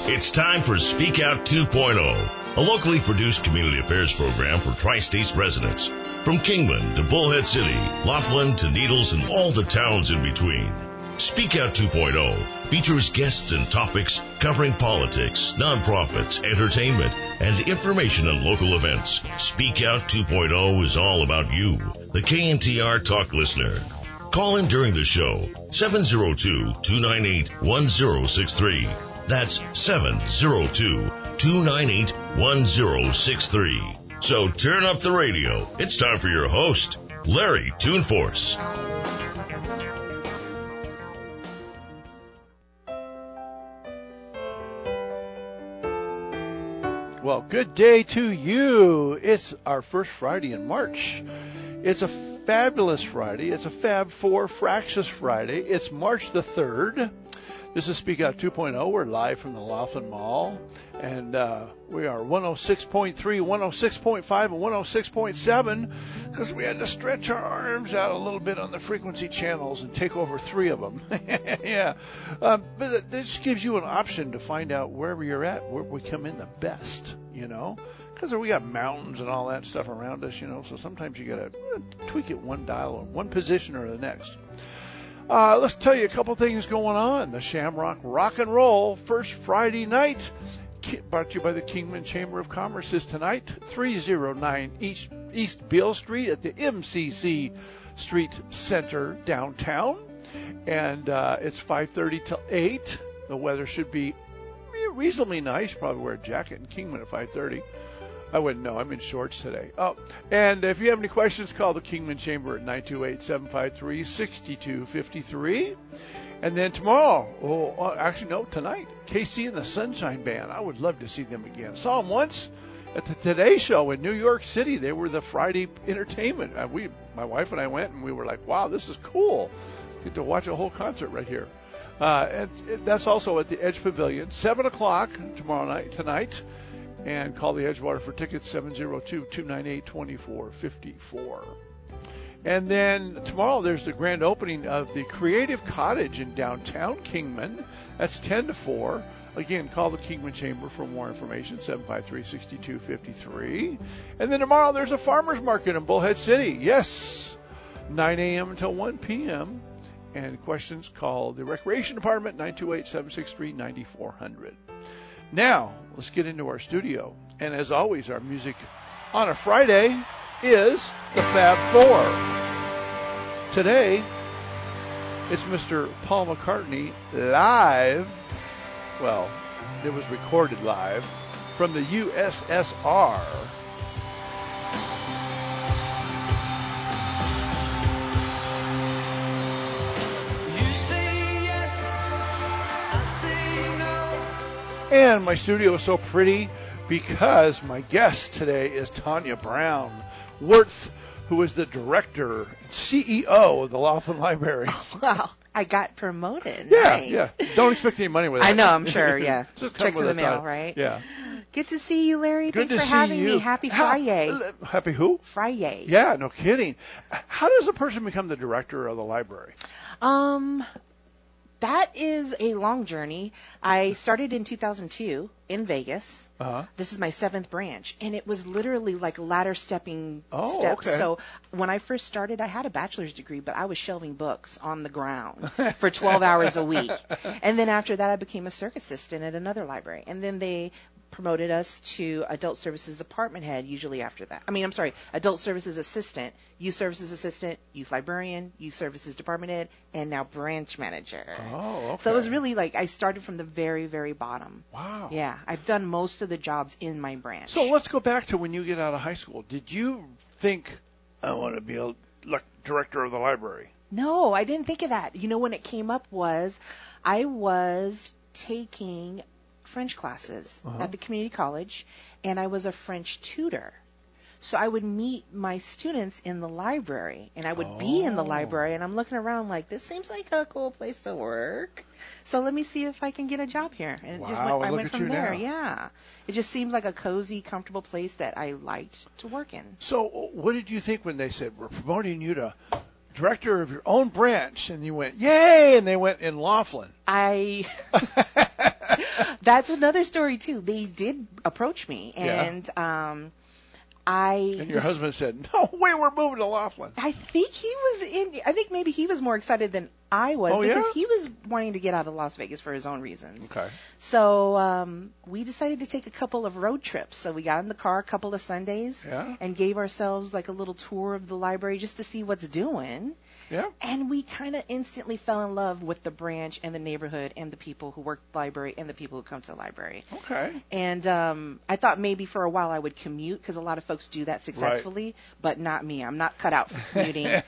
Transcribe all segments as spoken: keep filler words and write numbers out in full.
It's time for Speak Out two point oh, a locally produced community affairs program for Tri-States residents. From Kingman to Bullhead City, Laughlin to Needles, and all the towns in between. Speak Out two point oh features guests and topics covering politics, nonprofits, entertainment, and information on local events. Speak Out two point oh is all about you, the K N T R Talk listener. Call in during the show, seven oh two, two nine eight, one oh six three. That's seven oh two, two nine eight, one oh six three. So turn up the radio. It's time for your host, Larry Toonforce. Well, good day to you. It's our first Friday in March. It's a fabulous Friday. It's a Fab Four Fractious Friday. It's March the third. This is Speak Out two point oh. We're live from the Laughlin Mall. And uh, we are one oh six point three, one oh six point five, and one oh six point seven because we had to stretch our arms out a little bit on the frequency channels and take over three of them. yeah. Um, but this gives you an option to find out wherever you're at, where we come in the best, you know, because we got mountains and all that stuff around us, you know, so sometimes you got to tweak it one dial or one position or the next. Uh, let's tell you a couple things going on. The Shamrock Rock and Roll First Friday Night, brought to you by the Kingman Chamber of Commerce, is tonight, three oh nine East, East Beale Street at the M C C Street Center downtown. And uh, it's five thirty till eight. The weather should be reasonably nice. Probably wear a jacket in Kingman at five thirty. I wouldn't know. I'm in shorts today. Oh, and if you have any questions, call the Kingman Chamber at nine two eight, seven five three, six two five three. And then tomorrow, oh, actually, no, tonight, K C and the Sunshine Band. I would love to see them again. Saw them once at the Today Show in New York City. They were the Friday entertainment. Uh, we, my wife and I went, and we were like, wow, this is cool. Get to watch a whole concert right here. Uh, and, and that's also at the Edge Pavilion, seven o'clock tomorrow night, tonight. And call the Edgewater for tickets, seven oh two, two nine eight, two four five four. And then tomorrow there's the grand opening of the Creative Cottage in downtown Kingman. That's ten to four. Again, call the Kingman Chamber for more information, seven five three, six two five three. And then tomorrow there's a farmer's market in Bullhead City. Yes, nine a.m. until one p.m. And questions, call the Recreation Department, nine two eight, seven six three, nine four zero zero. Now, let's get into our studio. And as always, our music on a Friday is the Fab Four. Today, it's Mister Paul McCartney live. Well, it was recorded live from the U S S R. And my studio is so pretty because my guest today is Tanya Brown Worth, who is the director, C E O of the Laughlin Library. Wow, I got promoted. Yeah, nice. yeah. Don't expect any money with that. I know, I'm sure, yeah. Checks in the mail, right? Yeah. Good to see you, Larry. Good Thanks to for see having you. me. Happy Friday. Ha- happy who? Friday. Yeah, no kidding. How does a person become the director of the library? Um... That is a long journey. I started in two thousand two in Vegas. Uh-huh. This is my seventh branch, and it was literally like ladder stepping oh, steps. Okay. So when I first started, I had a bachelor's degree, but I was shelving books on the ground for twelve hours a week. And then after that, I became a circus assistant at another library. And then they promoted us to adult services department head usually after that. I mean, I'm sorry, adult services assistant, youth services assistant, youth librarian, youth services department head, and now branch manager. Oh, okay. So it was really like I started from the very, very bottom. Wow. Yeah, I've done most of the jobs in my branch. So let's go back to when you get out of high school. Did you think, I want to be a like, director of the library? No, I didn't think of that. You know, when it came up was I was taking French classes uh-huh. at the community college, and I was a French tutor. So I would meet my students in the library, and I would oh. be in the library, and I'm looking around like, this seems like a cool place to work. So let me see if I can get a job here. And wow, it just went, I look went at from you there. now. Yeah. It just seemed like a cozy, comfortable place that I liked to work in. So what did you think when they said, we're promoting you to director of your own branch? And you went, yay! And they went in Laughlin. I... That's another story too. They did approach me, Yeah. and um, I. And your just- husband said, "No way, we're moving to Laughlin." I think he was in. I think maybe he was more excited than I was Oh, because yeah? he was wanting to get out of Las Vegas for his own reasons. Okay. So um, we decided to take a couple of road trips. So we got in the car a couple of Sundays Yeah. and gave ourselves like a little tour of the library just to see what's doing. Yeah. And we kind of instantly fell in love with the branch and the neighborhood and the people who work the library and the people who come to the library. Okay. And um, I thought maybe for a while I would commute because a lot of folks do that successfully, but not me. I'm not cut out for commuting.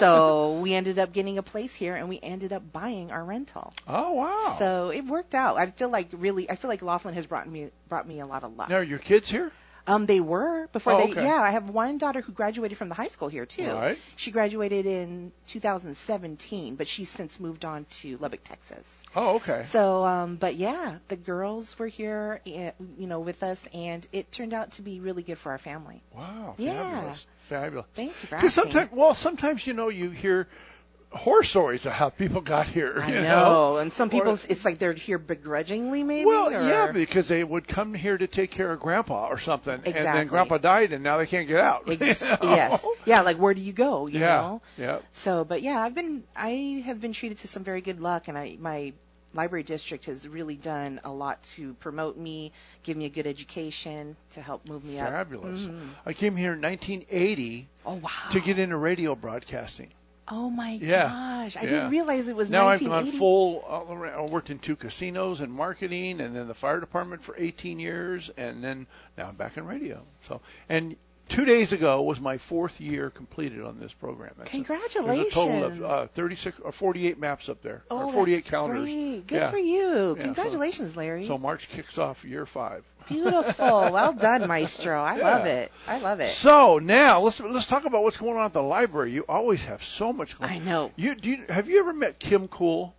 So we ended up getting a place here, and we ended up buying our rental. Oh wow. So it worked out. I feel like really, I feel like Laughlin has brought me brought me a lot of luck. Now, are your kids here? Um, they were before Oh, they. okay. Yeah, I have one daughter who graduated from the high school here too. Right. She graduated in two thousand seventeen, but she's since moved on to Lubbock, Texas. Oh, okay. So, um, but yeah, the girls were here, eh, you know, with us, and it turned out to be really good for our family. Wow. Yeah. Fabulous. Fabulous. Thank you for Because asking. sometimes, well, sometimes you know you hear horror stories of how people got here. I you know, and some people, Or- it's like they're here begrudgingly, maybe. Well, or... yeah, because they would come here to take care of Grandpa or something, and then Exactly. Grandpa died, and now they can't get out. Ex- you know? Yes, yeah, like where do you go? You Yeah. know. Yeah. So, but yeah, I've been, I have been treated to some very good luck, and I, my library district has really done a lot to promote me, give me a good education, to help move me up. Fabulous. Mhm. I came here in nineteen eighty Oh wow. to get into radio broadcasting. Oh my Yeah. gosh, I Yeah. didn't realize it was Now I've nineteen eighty. gone full. all around. I worked in two casinos and marketing, and then the fire department for eighteen years, and then now I'm back in radio. So, and two days ago was my fourth year completed on this program. That's a- Congratulations. there's a total of uh, thirty-six or forty-eight maps up there, Oh, or forty-eight that's calendars. great. Good Yeah. for you. Yeah, Congratulations, Larry. So March kicks off year five. Beautiful. Well done, Maestro. I love Yeah. it. I love it. So now let's let's talk about what's going on at the library. You always have so much going on. I know. You do you, have you ever met Kim Cool?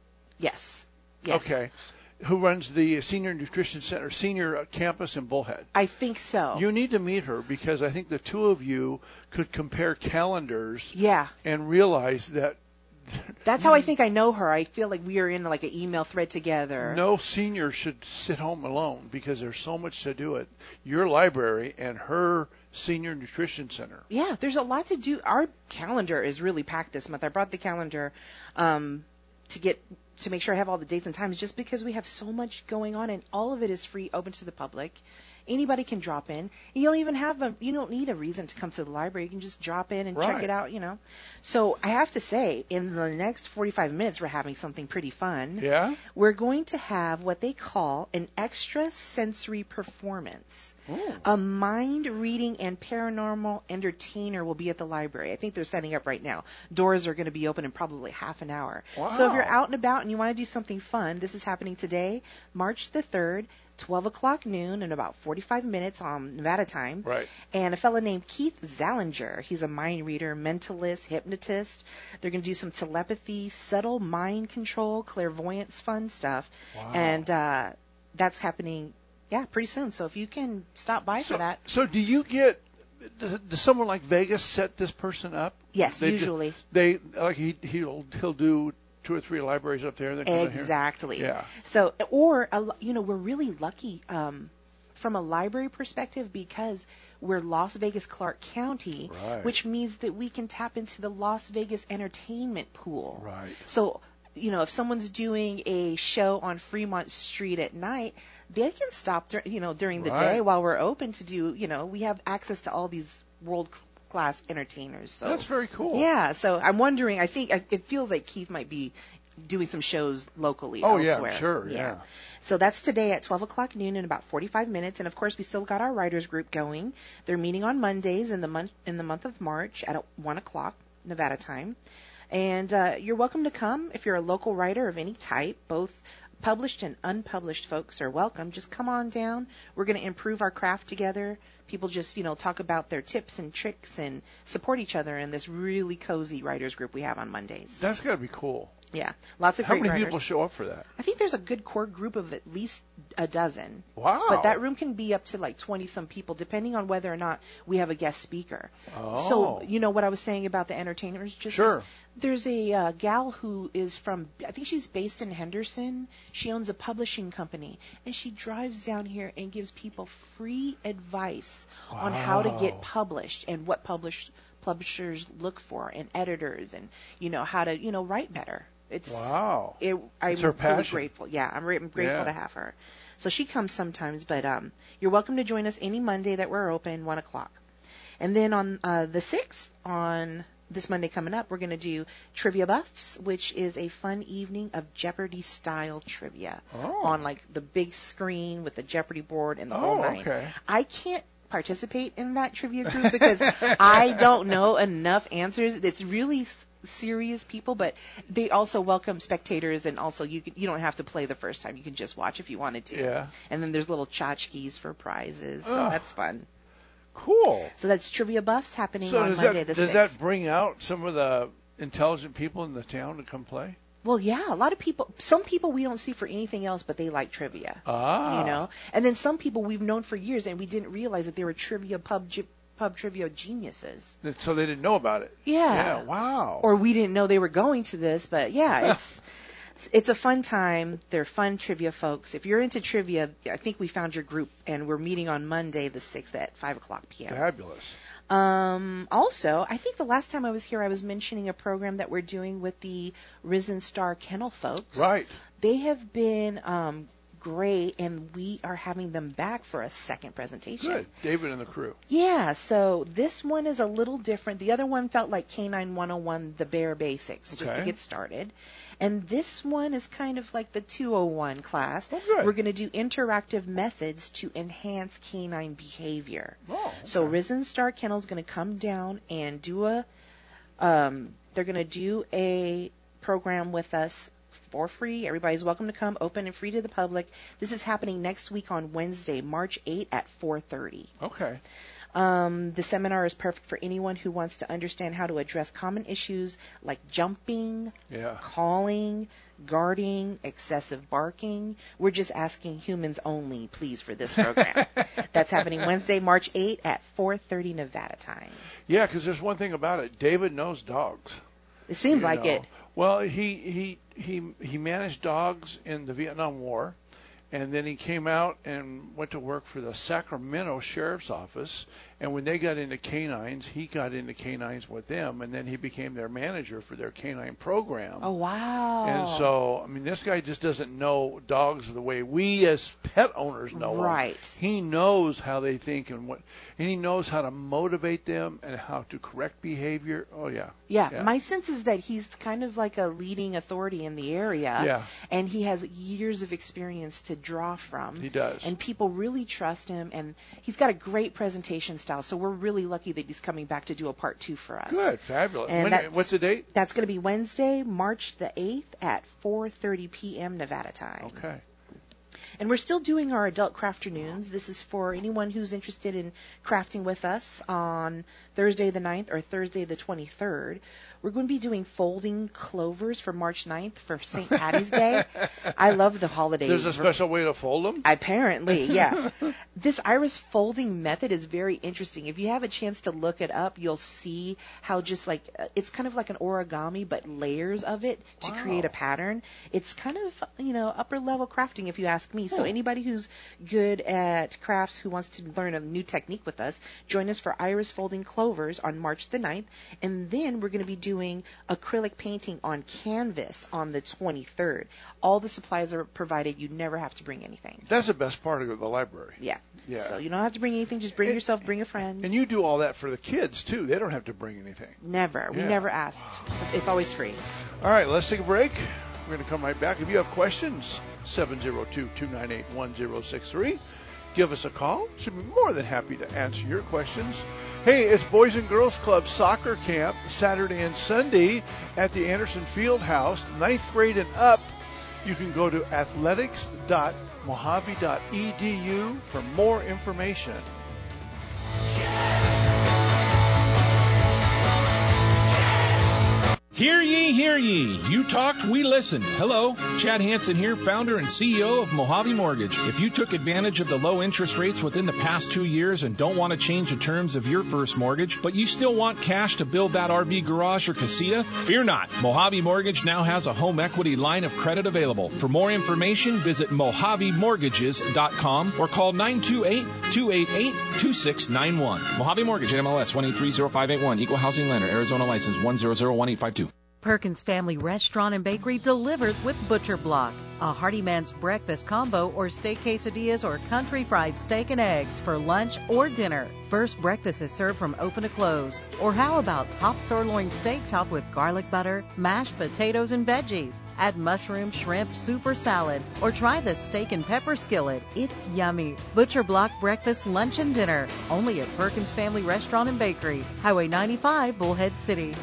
Yes. Yes. Okay. Who runs the Senior Nutrition Center, Senior Campus in Bullhead? I think so. You need to meet her because I think the two of you could compare calendars yeah. and realize that That's how I think I know her. I feel like we are in like an email thread together. no senior should sit home alone because there's so much to do at your library and her Senior Nutrition Center. Yeah, there's a lot to do. Our calendar is really packed this month. I brought the calendar um, to get to make sure I have all the dates and times just because we have so much going on, and all of it is free, open to the public. Anybody can drop in. You don't even have a, you don't need a reason to come to the library. You can just drop in and check Right. it out, you know. So I have to say, in the next forty-five minutes, we're having something pretty fun. Yeah? We're going to have what they call an extra sensory performance. Ooh. A mind reading and paranormal entertainer will be at the library. I think they're setting up right now. Doors are going to be open in probably half an hour. So if you're Wow. out and about and you want to do something fun, this is happening today, March the third, twelve o'clock noon, in about forty-five minutes on Nevada time. Right. And a fellow named Keith Zallinger, he's a mind reader, mentalist, hypnotist. They're going to do some telepathy, subtle mind control, clairvoyance, fun stuff. Wow. And uh, that's happening, yeah, pretty soon. So if you can stop by So, for that. so do you get, does, does someone like Vegas set this person up? Yes, They ju- usually. They, like he, he'll, he'll do two or three libraries up there. Then come in here. Exactly. Yeah. So, or, a lo- you know, we're really lucky um, from a library perspective because we're Las Vegas, Clark County, Right. which means that we can tap into the Las Vegas entertainment pool. Right. So, you know, if someone's doing a show on Fremont Street at night, they can stop, dur- you know, during the Right. day while we're open to do, you know, we have access to all these world-class entertainers. So That's very cool. yeah, so I'm wondering, I think I- it feels like Keith might be doing some shows locally Oh, yeah, elsewhere. sure, yeah. So that's today at twelve o'clock noon in about forty-five minutes. And, of course, we still got our writers group going. They're meeting on Mondays in the month in the month of March at one o'clock Nevada time. And uh, you're welcome to come if you're a local writer of any type. Both published and unpublished folks are welcome. Just come on down. We're going to improve our craft together. People just, you know, talk about their tips and tricks and support each other in this really cozy writers group we have on Mondays. That's got to be cool. Yeah, lots of How great many writers. people show up for that? I think there's a good core group of at least a dozen. Wow. But that room can be up to like twenty some people, depending on whether or not we have a guest speaker. Oh. So, you know what I was saying about the entertainers? Just Sure. There's a uh, gal who is from, I think she's based in Henderson. She owns a publishing company, and she drives down here and gives people free advice on how to get Wow. published and what published publishers look for, and editors, and you know how to you know write better. It's Wow. It, I'm It's her really passion. grateful. Yeah, I'm, re- I'm grateful Yeah. to have her. So she comes sometimes, but um, you're welcome to join us any Monday that we're open, one o'clock. And then on uh, the sixth, on this Monday coming up, we're going to do Trivia Buffs, which is a fun evening of Jeopardy-style trivia Oh. on like the big screen with the Jeopardy board and the Oh, whole nine. okay. I can't participate in that trivia group because I don't know enough answers. It's really s- serious people, but they also welcome spectators, and also you can, you don't have to play the first time. You can just watch if you wanted to. Yeah. And then there's little tchotchkes for prizes, so Oh. that's fun. Cool. So that's Trivia Buffs happening So on does Monday that the does sixth. that bring out some of the intelligent people in the town to come play? Well, yeah, a lot of people, some people we don't see for anything else, but they like trivia. Ah. You know? And then some people we've known for years, and we didn't realize that they were trivia pub, gi- pub trivia geniuses. So they didn't know about it. Yeah. Yeah. Wow. Or we didn't know they were going to this, but yeah, it's it's a fun time. They're fun trivia folks. If you're into trivia, I think we found your group, and we're meeting on Monday the sixth at five o'clock p.m. Fabulous. Um, also, I think the last time I was here, I was mentioning a program that we're doing with the Risen Star Kennel folks. Right. They have been um, great, and we are having them back for a second presentation. Good. David and the crew. Yeah, so this one is a little different. The other one felt like Canine one oh one, the bare basics, just to Okay. get started. And this one is kind of like the two oh one class. Oh, good. We're going to do interactive methods to enhance canine behavior. Oh. So okay. Risen Star Kennel is going to come down and do a, um, they're going to do a program with us for free. Everybody's welcome to come, open and free to the public. This is happening next week on Wednesday, March eighth at four thirty. Okay. Um, the seminar is perfect for anyone who wants to understand how to address common issues like jumping, Yeah. calling, guarding, excessive barking. We're just asking humans only, please, for this program. That's happening Wednesday, March eighth at four thirty Nevada time. Yeah, because there's one thing about it. David knows dogs. It seems you like know. it. Well, he he he he managed dogs in the Vietnam War, and then he came out and went to work for the Sacramento Sheriff's Office. And when they got into canines, he got into canines with them, and then he became their manager for their canine program. Oh, wow. And so, I mean, this guy just doesn't know dogs the way we as pet owners know them. Right. He knows how they think and what, and he knows how to motivate them and how to correct behavior. Oh yeah. Yeah, Yeah. my sense is that he's kind of like a leading authority in the area. Yeah. And he has years of experience to draw from. He does. And people really trust him, and he's got a great presentation style. So we're really lucky that he's coming back to do a part two for us. Good, fabulous. And When, that's- what's the date? That's going to be Wednesday, March the eighth at four thirty p.m. Nevada time. Okay. And we're still doing our adult crafternoons. This is for anyone who's interested in crafting with us on Thursday the ninth or Thursday the twenty-third. We're going to be doing folding clovers for March ninth for Saint Patty's Day. I love the holiday. There's a special way to fold them? Apparently, yeah. This iris folding method is very interesting. If you have a chance to look it up, you'll see how just like uh, it's kind of like an origami, but layers of it to Wow. create a pattern. It's kind of, you know, upper level crafting if you ask me. So Hmm. anybody who's good at crafts who wants to learn a new technique with us, join us for iris folding clovers on March the ninth. And then we're going to be doing acrylic painting on canvas on the twenty-third. All the supplies are provided. You never have to bring anything. That's the best part of the library. Yeah. Yeah. So you don't have to bring anything. Just bring And- yourself. Bring a friend. And you do all that for the kids, too. They don't have to bring anything. Never. We Yeah. never asked. It's always free. All right, let's take a break. We're going to come right back. If you have questions, seven oh two, two nine eight, one oh six three. Give us a call. Should be more than happy to answer your questions. Hey, it's Boys and Girls Club soccer camp Saturday and Sunday at the Anderson Field House, ninth grade and up. You can go to athletics dot mojave dot e d u for more information. Hear ye, hear ye. You talked, we listened. Hello, Chad Hansen here, founder and C E O of Mojave Mortgage. If you took advantage of the low interest rates within the past two years and don't want to change the terms of your first mortgage, but you still want cash to build that R V garage or casita, fear not. Mojave Mortgage now has a home equity line of credit available. For more information, visit mojave mortgages dot com or call nine two eight, two eight eight, two six nine one. Mojave Mortgage, N M L S one eight three zero five eight one, Equal Housing Lender, Arizona license one zero zero one eight five two. Perkins Family Restaurant and Bakery delivers with Butcher Block, a Hearty Man's breakfast combo or steak quesadillas or country fried steak and eggs for lunch or dinner. First breakfast is served from open to close. Or how about top sirloin steak topped with garlic butter, mashed potatoes, and veggies? Add mushroom, shrimp, soup, or salad. Or try the steak and pepper skillet. It's yummy. Butcher Block breakfast, lunch, and dinner. Only at Perkins Family Restaurant and Bakery, Highway ninety-five, Bullhead City.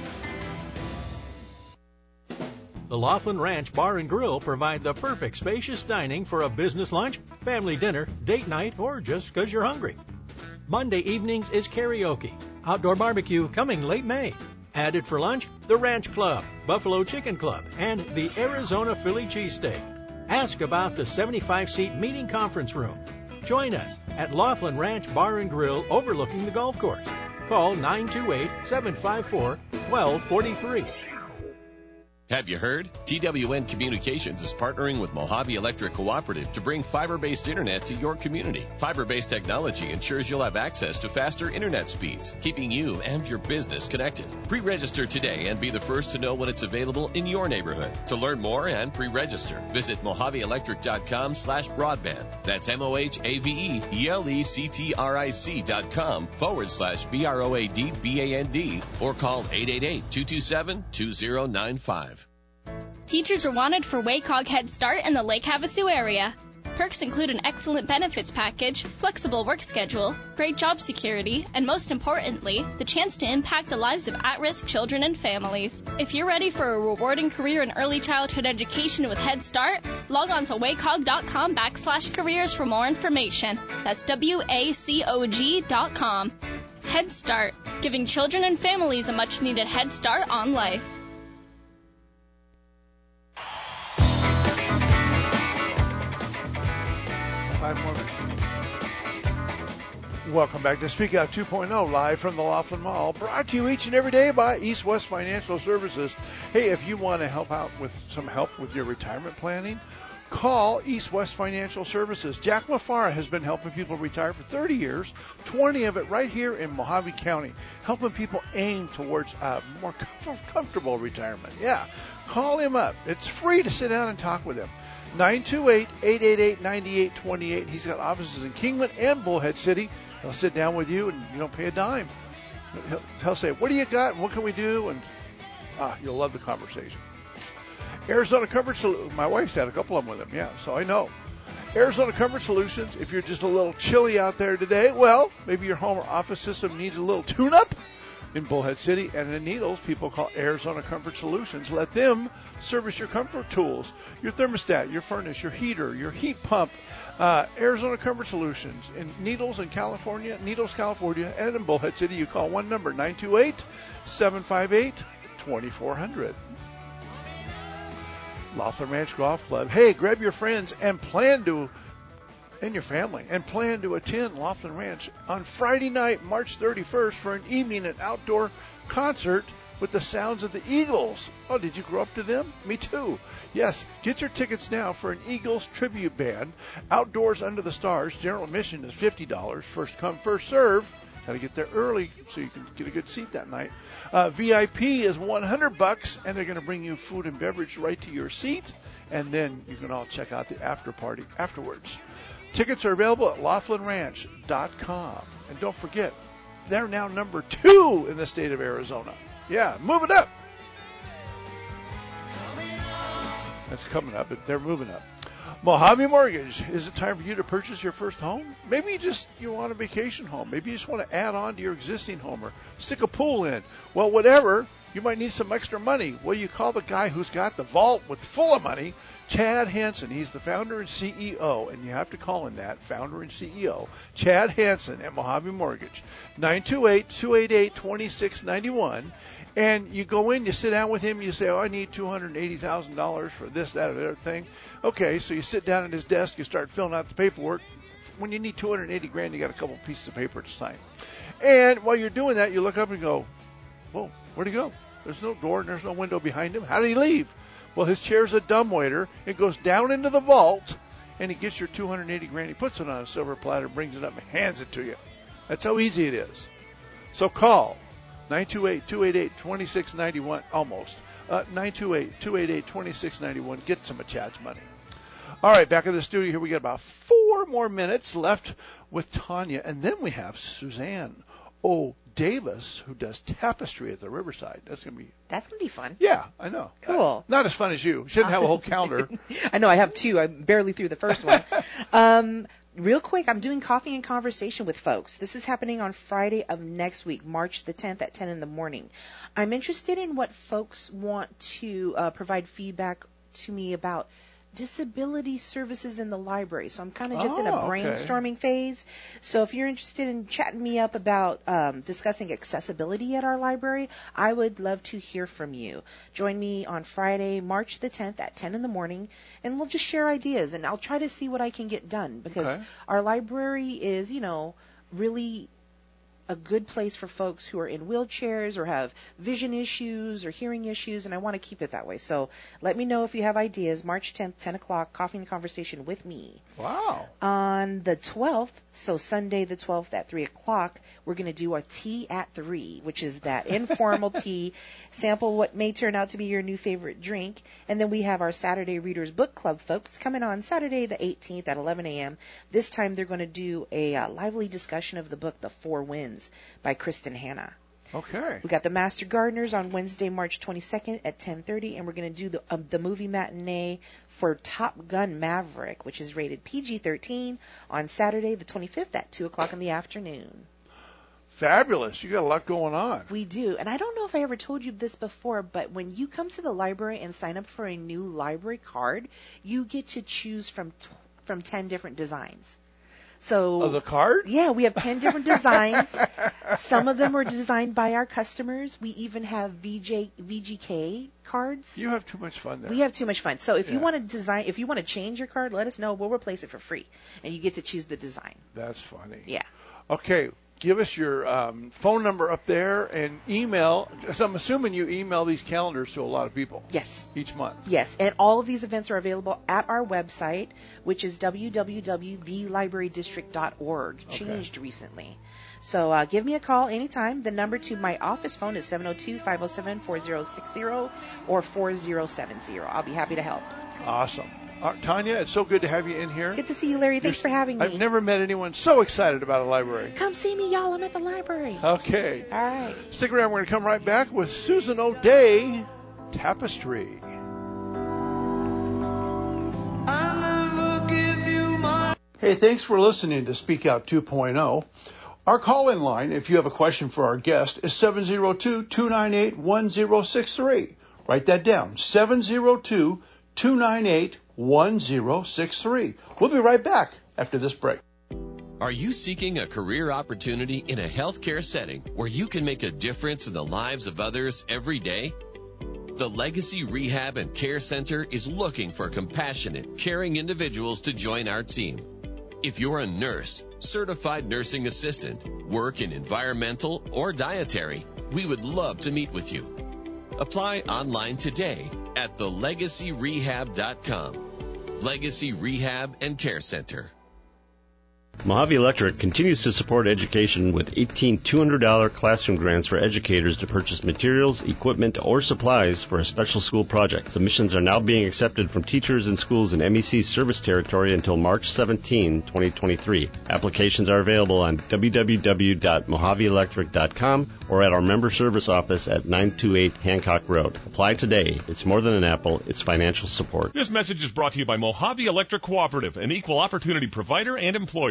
The Laughlin Ranch Bar and Grill provide the perfect spacious dining for a business lunch, family dinner, date night, or just because you're hungry. Monday evenings is karaoke, outdoor barbecue coming late May. Added for lunch, the Ranch Club, Buffalo Chicken Club, and the Arizona Philly Cheesesteak. Ask about the seventy-five seat meeting conference room. Join us at Laughlin Ranch Bar and Grill overlooking the golf course. Call nine two eight, seven five four, one two four three. Have you heard? T W N Communications is partnering with Mojave Electric Cooperative to bring fiber-based internet to your community. Fiber-based technology ensures you'll have access to faster internet speeds, keeping you and your business connected. Pre-register today and be the first to know when it's available in your neighborhood. To learn more and pre-register, visit mojaveelectric.com slash broadband. That's M-O-H-A-V-E-E-L-E-C-T-R-I-C dot com forward slash B-R-O-A-D-B-A-N-D or call eight eight eight, two two seven, two zero nine five. Teachers are wanted for W A C O G Head Start in the Lake Havasu area. Perks include an excellent benefits package, flexible work schedule, great job security, and most importantly, the chance to impact the lives of at-risk children and families. If you're ready for a rewarding career in early childhood education with Head Start, log on to wacog.com backslash careers for more information. That's W-A-C-O-G dot com. Head Start, giving children and families a much-needed head start on life. Five more minutes. Welcome back to Speak Out two point oh, live from the Laughlin Mall, brought to you each and every day by East West Financial Services. Hey, if you want to help out with some help with your retirement planning, call East West Financial Services. Jack Mafara has been helping people retire for thirty years, twenty of it right here in Mojave County, helping people aim towards a more comfortable retirement. Yeah, call him up. It's free to sit down and talk with him. nine two eight, eight eight eight, nine eight two eight. He's got offices in Kingman and Bullhead City. He'll sit down with you and you don't pay a dime. He'll, he'll say, what do you got? What can we do? And ah, you'll love the conversation. Arizona Comfort Solutions. My wife's had a couple of them with him, yeah, so I know. Arizona Comfort Solutions. If you're just a little chilly out there today, well, maybe your home or office system needs a little tune-up. In Bullhead City and in Needles, people call Arizona Comfort Solutions. Let them service your comfort tools, your thermostat, your furnace, your heater, your heat pump. Uh, Arizona Comfort Solutions in Needles in California, Needles, California, and in Bullhead City. You call one number, nine two eight, seven five eight, two four zero zero. Laughlin Ranch Golf Club. Hey, grab your friends and plan to and your family, and plan to attend Laughlin Ranch on Friday night, March thirty-first, for an evening and outdoor concert with the sounds of the Eagles. Oh, did you grow up to them? Me too. Yes, get your tickets now for an Eagles tribute band. Outdoors under the stars. General admission is fifty dollars. First come, first serve. Got to get there early so you can get a good seat that night. Uh, V I P is one hundred bucks, and they're going to bring you food and beverage right to your seat, and then you can all check out the after party afterwards. Tickets are available at laughlin ranch dot com. And don't forget, they're now number two in the state of Arizona. Yeah, move it up. That's coming up, but they're moving up. Mojave Mortgage. Is it time for you to purchase your first home? Maybe you just you want a vacation home. Maybe you just want to add on to your existing home or stick a pool in. Well, whatever, You might need some extra money. Well, you call the guy who's got the vault with full of money, Chad Hansen. He's the founder and C E O, and you have to call him that, founder and C E O, Chad Hansen at Mojave Mortgage, nine two eight, two eight eight, two six nine one. And you go in, you sit down with him, you say, oh, I need two hundred eighty thousand dollars for this, that, or the other thing. Okay, so you sit down at his desk, you start filling out the paperwork. When you need two hundred eighty grand, you got a couple pieces of paper to sign. And while you're doing that, you look up and go, whoa, where'd he go? There's no door and there's no window behind him. How did he leave? Well, his chair's a dumbwaiter. It goes down into the vault, and he gets your two hundred eighty grand. He puts it on a silver platter, brings it up, and hands it to you. That's how easy it is. So call nine two eight, two eight eight, two six nine one, almost. Uh, nine two eight, two eight eight, two six nine one. Get some of Chad's money. All right, back in the studio here. We got about four more minutes left with Tanya, and then we have Suzanne O. Davis, who does tapestry at the Riverside. That's going to be... That's going to be fun. Yeah, I know. Cool. Uh, not as fun as you. She doesn't have a whole calendar. I know. I have two. I'm barely through the first one. um, real quick, I'm doing Coffee and Conversation with folks. This is happening on Friday of next week, March the tenth at ten in the morning. I'm interested in what folks want to uh, provide feedback to me about disability services in the library. So I'm kind of just oh, in a okay. brainstorming phase. So if you're interested in chatting me up about um, discussing accessibility at our library, I would love to hear from you. Join me on Friday, March the tenth at ten in the morning, and we'll just share ideas, and I'll try to see what I can get done, because okay. our library is, you know, really a good place for folks who are in wheelchairs or have vision issues or hearing issues, and I want to keep it that way. So let me know if you have ideas. March tenth, ten o'clock, Coffee and Conversation with me. Wow. On the twelfth, so Sunday the twelfth at three o'clock, we're going to do our Tea at three, which is that informal tea. Sample what may turn out to be your new favorite drink. And then we have our Saturday Readers Book Club folks coming on Saturday the eighteenth at eleven a.m. This time they're going to do a uh, lively discussion of the book The Four Winds by Kristen Hanna. Okay. We got the Master Gardeners on Wednesday, March twenty-second at ten thirty, and we're going to do the um, the movie matinee for Top Gun Maverick, which is rated P G thirteen, on Saturday the twenty-fifth at two o'clock in the afternoon. Fabulous. You got a lot going on. We do. And I don't know if I ever told you this before, but when you come to the library and sign up for a new library card, you get to choose from t- from ten different designs. So, oh, the card? Yeah, we have ten different designs. Some of them are designed by our customers. We even have V J, V G K cards. You have too much fun there. We have too much fun. So if yeah. you want to design, if you want to change your card, let us know. We'll replace it for free, and you get to choose the design. That's funny. Yeah. Okay. Give us your um, phone number up there and email. So I'm assuming you email these calendars to a lot of people. Yes. Each month. Yes, and all of these events are available at our website, which is w w w dot the library district dot org. Changed okay. recently. So uh, give me a call anytime. The number to my office phone is seven oh two, five oh seven, four oh six oh or four oh seven oh. I'll be happy to help. Awesome. Uh, Tanya, it's so good to have you in here. Good to see you, Larry. Thanks You're, for having me. I've never met anyone so excited about a library. Come see me, y'all. I'm at the library. Okay. All right. Stick around. We're going to come right back with Susan O'Day, Tapestry. Hey, thanks for listening to Speak Out two point oh. Our call-in line, if you have a question for our guest, is seven oh two, two nine eight, one oh six three. Write that down, seven oh two, two nine eight, one oh six three. We'll be right back after this break. Are you seeking a career opportunity in a healthcare setting where you can make a difference in the lives of others every day? The Legacy Rehab and Care Center is looking for compassionate, caring individuals to join our team. If you're a nurse, certified nursing assistant, work in environmental or dietary, we would love to meet with you. Apply online today at the legacy rehab dot com. Legacy Rehab and Care Center. Mojave Electric continues to support education with eighteen two hundred dollars classroom grants for educators to purchase materials, equipment, or supplies for a special school project. Submissions are now being accepted from teachers and schools in M E C's service territory until March seventeenth, twenty twenty-three. Applications are available on w w w dot mojave electric dot com or at our member service office at nine two eight Hancock Road. Apply today. It's more than an apple. It's financial support. This message is brought to you by Mojave Electric Cooperative, an equal opportunity provider and employer.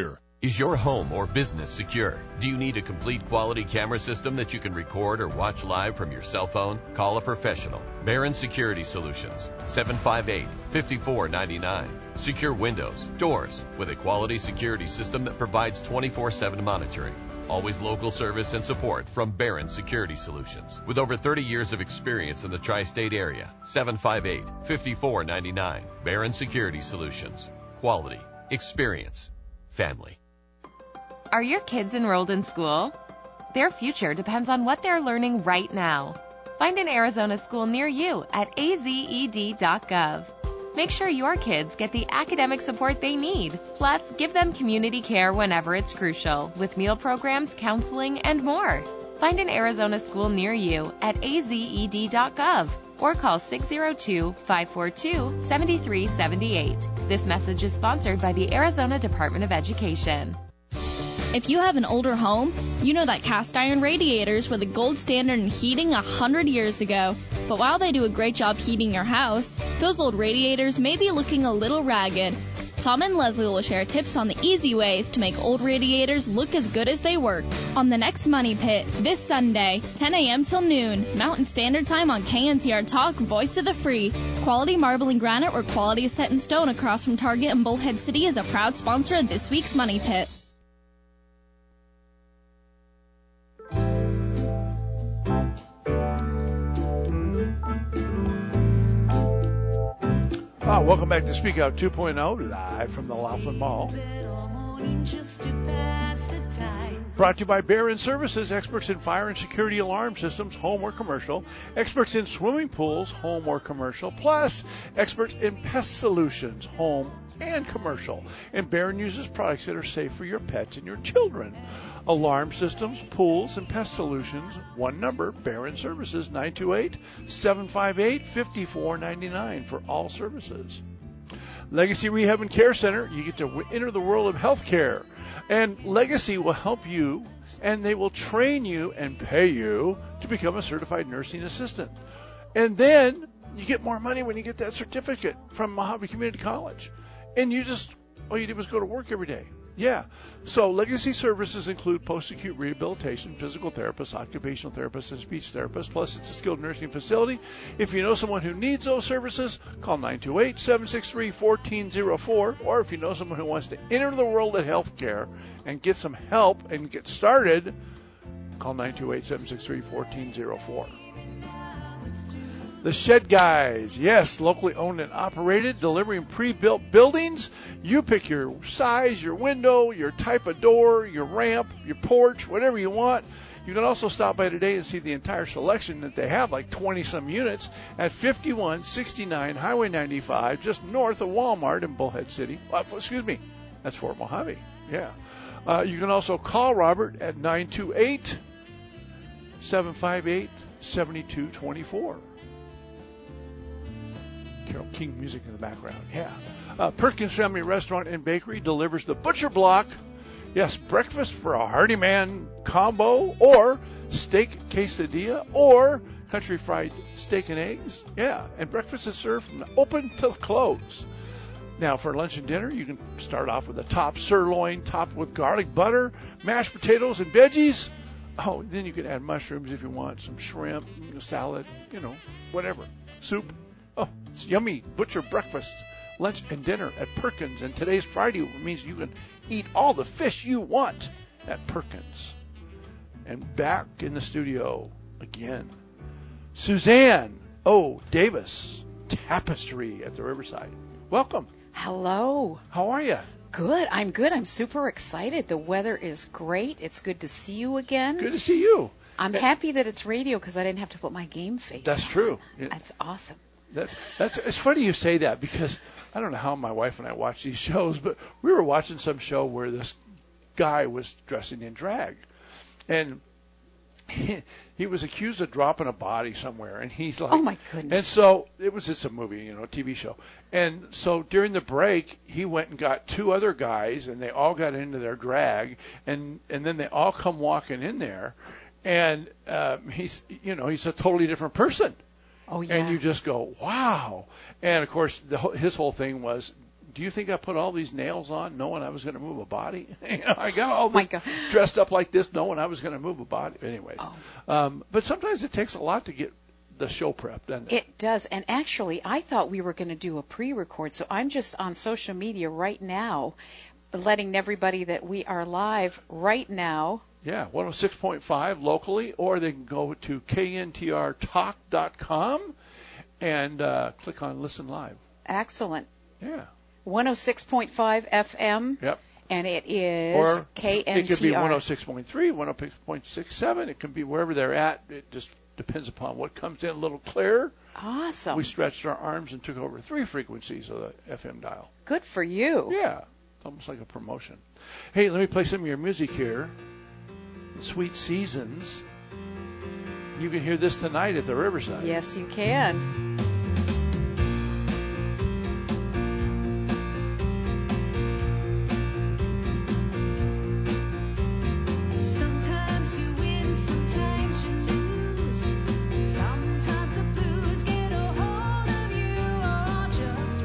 secure? Is your home or business secure? Do you need a complete quality camera system that you can record or watch live from your cell phone? Call a professional. Barron Security Solutions, seven five eight, five four nine nine. Secure windows, doors, with a quality security system that provides twenty-four seven monitoring. Always local service and support from Barron Security Solutions. With over thirty years of experience in the tri-state area, seven five eight, five four nine nine. Barron Security Solutions. Quality, experience, family. Are your kids enrolled in school? Their future depends on what they're learning right now. Find an Arizona school near you at a z e d dot gov. Make sure your kids get the academic support they need. Plus, give them community care whenever it's crucial, with meal programs, counseling, and more. Find an Arizona school near you at a z e d dot gov or call six zero two, five four two, seven three seven eight. This message is sponsored by the Arizona Department of Education. If you have an older home, you know that cast iron radiators were the gold standard in heating a hundred years ago. But while they do a great job heating your house, those old radiators may be looking a little ragged. Tom and Leslie will share tips on the easy ways to make old radiators look as good as they work on the next Money Pit this Sunday, ten a.m. till noon, Mountain Standard Time on K N T R Talk, Voice of the Free. Quality Marble and Granite, where quality is set in stone across from Target in Bullhead City, is a proud sponsor of this week's Money Pit. Ah, welcome back to Speak Out two point oh, live from the Laughlin Mall. Brought to you by Barron Services, experts in fire and security alarm systems, home or commercial, experts in swimming pools, home or commercial, plus experts in pest solutions, home and commercial. And Barron uses products that are safe for your pets and your children. Alarm systems, pools, and pest solutions. One number, Barron Services, nine two eight, seven five eight, five four nine nine for all services. Legacy Rehab and Care Center, you get to enter the world of healthcare. And Legacy will help you, and they will train you and pay you to become a certified nursing assistant. And then you get more money when you get that certificate from Mojave Community College. And you just, all you did was go to work every day. Yeah. So legacy services include post-acute rehabilitation, physical therapists, occupational therapists, and speech therapists, plus it's a skilled nursing facility. If you know someone who needs those services, call nine two eight, seven six three, one four zero four. Or if you know someone who wants to enter the world of healthcare and get some help and get started, call nine two eight, seven six three, one four zero four. The Shed Guys, yes, locally owned and operated, delivering pre-built buildings. You pick your size, your window, your type of door, your ramp, your porch, whatever you want. You can also stop by today and see the entire selection that they have, like twenty-some units, at fifty-one sixty-nine Highway ninety-five, just north of Walmart in Bullhead City. Uh, excuse me, that's Fort Mojave, yeah. Uh, you can also call Robert at nine two eight, seven five eight, seven two two four. Carole King music in the background. Yeah. Uh, Perkins Family Restaurant and Bakery delivers the Butcher Block. Yes, breakfast for a hearty man combo, or steak quesadilla, or country fried steak and eggs. Yeah, and breakfast is served from open till close. Now, for lunch and dinner, you can start off with a top sirloin topped with garlic butter, mashed potatoes, and veggies. Oh, then you can add mushrooms if you want, some shrimp, salad, you know, whatever. Soup. Oh, it's yummy butcher breakfast, lunch, and dinner at Perkins. And today's Friday means you can eat all the fish you want at Perkins. And back in the studio again, Suzanne O. Davis, Tapestry at the Riverside. Welcome. Hello. How are you? Good. I'm good. I'm super excited. The weather is great. It's good to see you again. Good to see you. I'm and happy that it's radio because I didn't have to put my game face That's on. true. That's awesome. That's that's. It's funny you say that because I don't know how my wife and I watch these shows, but we were watching some show where this guy was dressing in drag, and he, he was accused of dropping a body somewhere, and he's like, oh my goodness. And so it was just a movie, you know, a T V show, and so during the break he went and got two other guys, and they all got into their drag, and and then they all come walking in there, and um, he's you know he's a totally different person. Oh, yeah. And you just go, wow. And, of course, the, his whole thing was do you think I put all these nails on knowing I was going to move a body? you know, I got all Oh my this God. dressed up like this knowing I was going to move a body. Anyways, Oh. um, but sometimes it takes a lot to get the show prep, doesn't it? It does. And actually, I thought we were going to do a pre-record, so I'm just on social media right now letting everybody that we are live right now. Yeah, one oh six point five locally, or they can go to K N T R talk dot com and uh, click on Listen Live. Excellent. Yeah. one oh six point five F M. Yep. And it is Or K N T R. it could be one oh six point three, one oh six point six seven. It can be wherever they're at. It just depends upon what comes in a little clearer. Awesome. We stretched our arms and took over three frequencies of the F M dial. Good for you. Yeah. Almost like a promotion. Hey, let me play some of your music here. Sweet Seasons. You can hear this tonight at the Riverside. Yes, you can. Sometimes you win, sometimes you lose. Sometimes the blues get a hold of you. Oh, just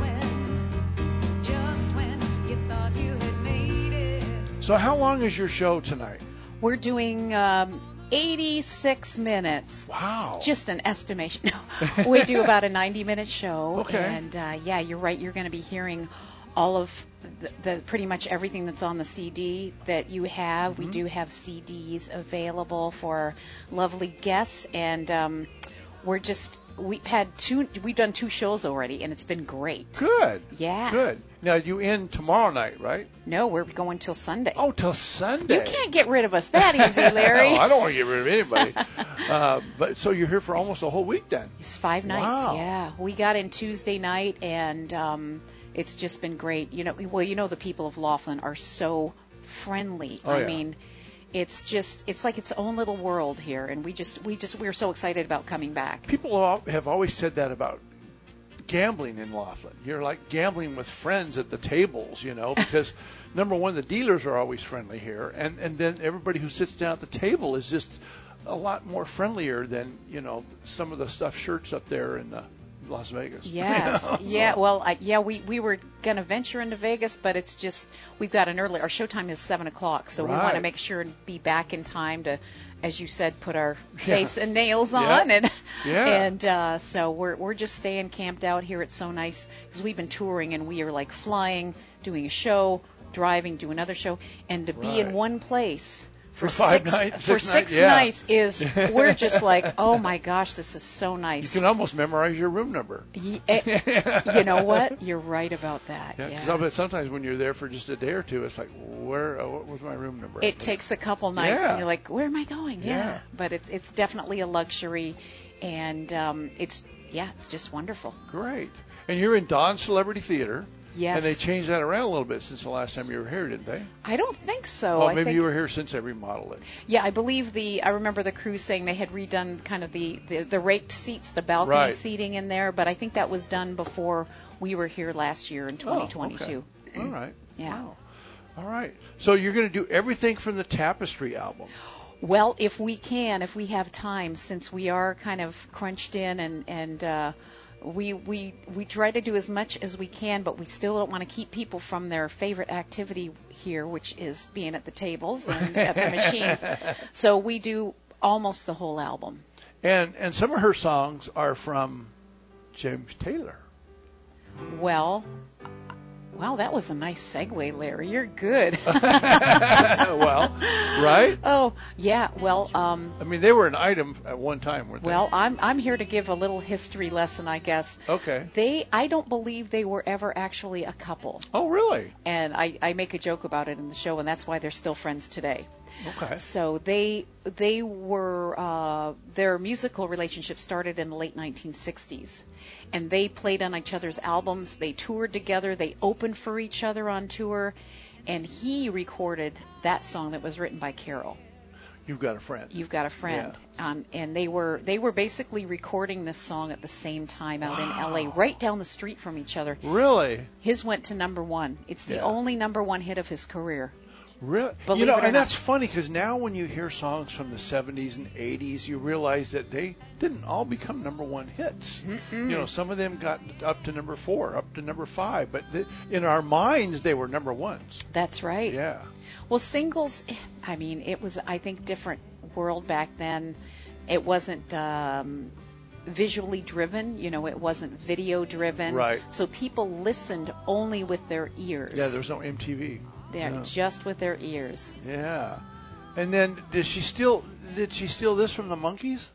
when, just when you thought you had made it. So how long is your show tonight? We're doing um, eighty-six minutes. Wow. Just an estimation. No, we do about a ninety-minute show. Okay. And, uh, yeah, you're right. You're going to be hearing all of the, the pretty much everything that's on the C D that you have. Mm-hmm. We do have C Ds available for lovely guests. And um, we're just, we've had two, we've done two shows already, and it's been great. Good. Yeah. Good. Now, you end tomorrow night, right? No, we're going till Sunday. Oh, till Sunday. You can't get rid of us that easy, Larry. No, I don't want to get rid of anybody. uh, but so you're here for almost a whole week then? It's five nights. Wow. Yeah, we got in Tuesday night, and um, it's just been great. You know, well, you know, the people of Laughlin are so friendly. Oh, I yeah. mean, it's just, it's like its own little world here, and we just, we just, we're so excited about coming back. People al- have always said that about gambling in Laughlin. You're like gambling with friends at the tables, you know, because number one, the dealers are always friendly here, and and then everybody who sits down at the table is just a lot more friendlier than, you know, some of the stuffed shirts up there in uh, Las Vegas. Yes. You know, Yeah. so- Well, I, yeah, we, we were going to venture into Vegas, but it's just, we've got an early, our showtime is seven o'clock. So we want to Right. make sure and be back in time to, as you said, put our Yeah. face and nails Yeah. on. And, Yeah. and, uh, so we're, we're just staying camped out here. It's so nice because we've been touring and we are like flying, doing a show, driving, do another show, and to be in Right. one place For for five six, nights, for six six nights, yeah. nights is, we're just like, oh my gosh, this is so nice. You can almost memorize your room number. Ye- eh, you know what? You're right about that. Yeah, Yeah. because I bet sometimes when you're there for just a day or two, it's like, where? Uh, what was my room number? It takes a couple nights, Yeah. and you're like, where am I going? Yeah. Yeah. But it's it's definitely a luxury, and um, it's yeah, it's just wonderful. Great. And you're in Dawn Celebrity Theater. Yes. And they changed that around a little bit since the last time you were here, didn't they? I don't think so. Oh, I maybe think, you were here since they remodeled it. Yeah, I believe the. I remember the crew saying they had redone kind of the the, the raked seats, the balcony Right. seating in there, but I think that was done before we were here last year in twenty twenty-two. Oh, okay. All right. Yeah. Wow. All right. So you're going to do everything from the Tapestry album. Well, if we can, if we have time, since we are kind of crunched in and and uh, we we we try to do as much as we can, but we still don't want to keep people from their favorite activity here, which is being at the tables and at the machines. So we do almost the whole album. And and some of her songs are from James Taylor. Well, wow, that was a nice segue, Larry. You're good. Well, right? Oh, yeah. Well, um, I mean, they were an item at one time, weren't they? well, I'm I'm here to give a little history lesson, I guess. Okay. They, I don't believe they were ever actually a couple. Oh, really? And I, I make a joke about it in the show, and that's why they're still friends today. Okay. So they they were uh, their musical relationship started in the late nineteen sixties, and they played on each other's albums. They toured together. They opened for each other on tour, and he recorded that song that was written by Carol. You've got a friend. You've Got a Friend. Um, and they were they were basically recording this song at the same time out in L A, right down the street from each other. Really? His went to number one. It's the Yeah. only number one hit of his career. Really? Believe you know, it or and not. that's funny because now when you hear songs from the seventies and eighties, you realize that they didn't all become number one hits. Mm-mm. You know, some of them got up to number four, up to number five, but the, in our minds, they were number ones. That's right. Yeah. Well, singles, I mean, it was, I think, different world back then. It wasn't um, visually driven, you know, it wasn't video driven. Right. So people listened only with their ears. Yeah, there was no M T V. They're Yeah. just with their ears. Yeah. And then did she steal did she steal this from the Monkees?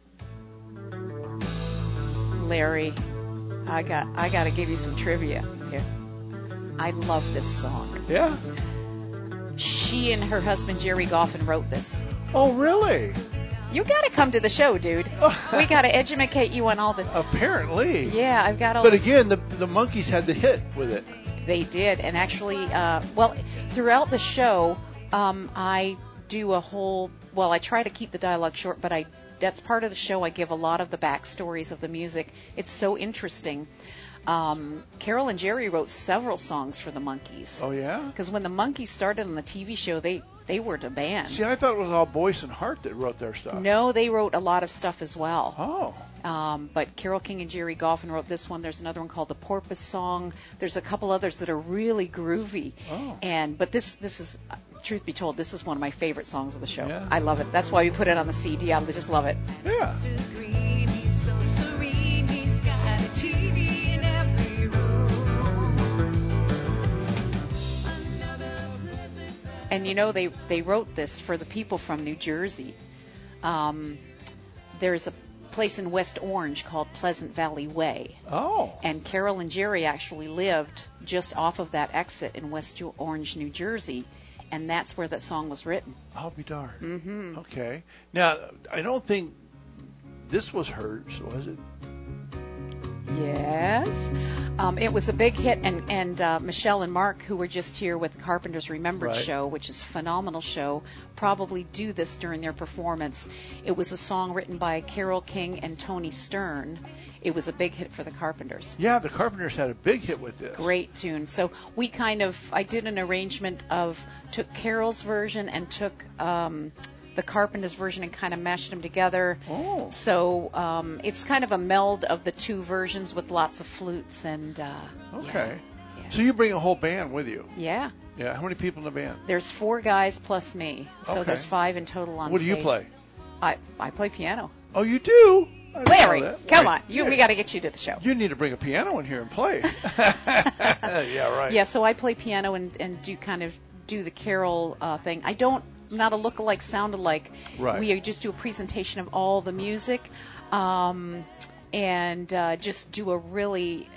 Larry, I got I got to give you some trivia here. I love this song. Yeah. She and her husband Jerry Goffin wrote this. Oh, really? You got to come to the show, dude. We got to educate you on all the. Apparently. Yeah, I've got all. But this- again, the the Monkees had the hit with it. They did, and actually, uh, well, throughout the show, um, I do a whole. Well, I try to keep the dialogue short, but I that's part of the show. I give a lot of the backstories of the music. It's so interesting. Um, Carol and Jerry wrote several songs for the Monkees. Oh yeah. Because when the Monkees started on the T V show, they they were a band. See, I thought it was all Boyce and Hart that wrote their stuff. No, they wrote a lot of stuff as well. Oh. Um, but Carole King and Jerry Goffin wrote this one. There's another one called The Porpoise Song. There's a couple others that are really groovy. Oh. And but this this is, uh, truth be told, this is one of my favorite songs of the show. Yeah. I love it. That's why we put it on the C D. I just love it. Yeah. He's so serene, he's got a T V in every room. And you know, they they wrote this for the people from New Jersey. Um, there's a place in West Orange called Pleasant Valley Way. Oh. And Carol and Jerry actually lived just off of that exit in West Orange, New Jersey, and that's where that song was written. I'll be darned. Mm-hmm. Okay. Now, I don't think this was hers, was it? Yes. Um, it was a big hit, and, and uh, Michelle and Mark, who were just here with Carpenter's Remembered Right. show, which is a phenomenal show, probably do this during their performance. It was a song written by Carole King and Tony Stern. It was a big hit for the Carpenters. Yeah, the Carpenters had a big hit with this. Great tune. So we kind of, I did an arrangement of, took Carol's version and took um, the Carpenters version and kind of mashed them together. Oh. So um, it's kind of a meld of the two versions with lots of flutes and. Uh, Okay. Yeah. So you bring a whole band with you. Yeah. Yeah. How many people in the band? There's four guys plus me, so Okay. there's five in total on What do you stage. play? I I play piano. Oh, you do? I didn't Larry, know that. come Right. on, you Yeah. we got to get you to the show. You need to bring a piano in here and play. Yeah, right. Yeah, so I play piano and and do kind of do the carol uh, thing. I don't. I'm not a look-alike, sound-alike. Right. We just do a presentation of all the music, um, and uh, just do a really.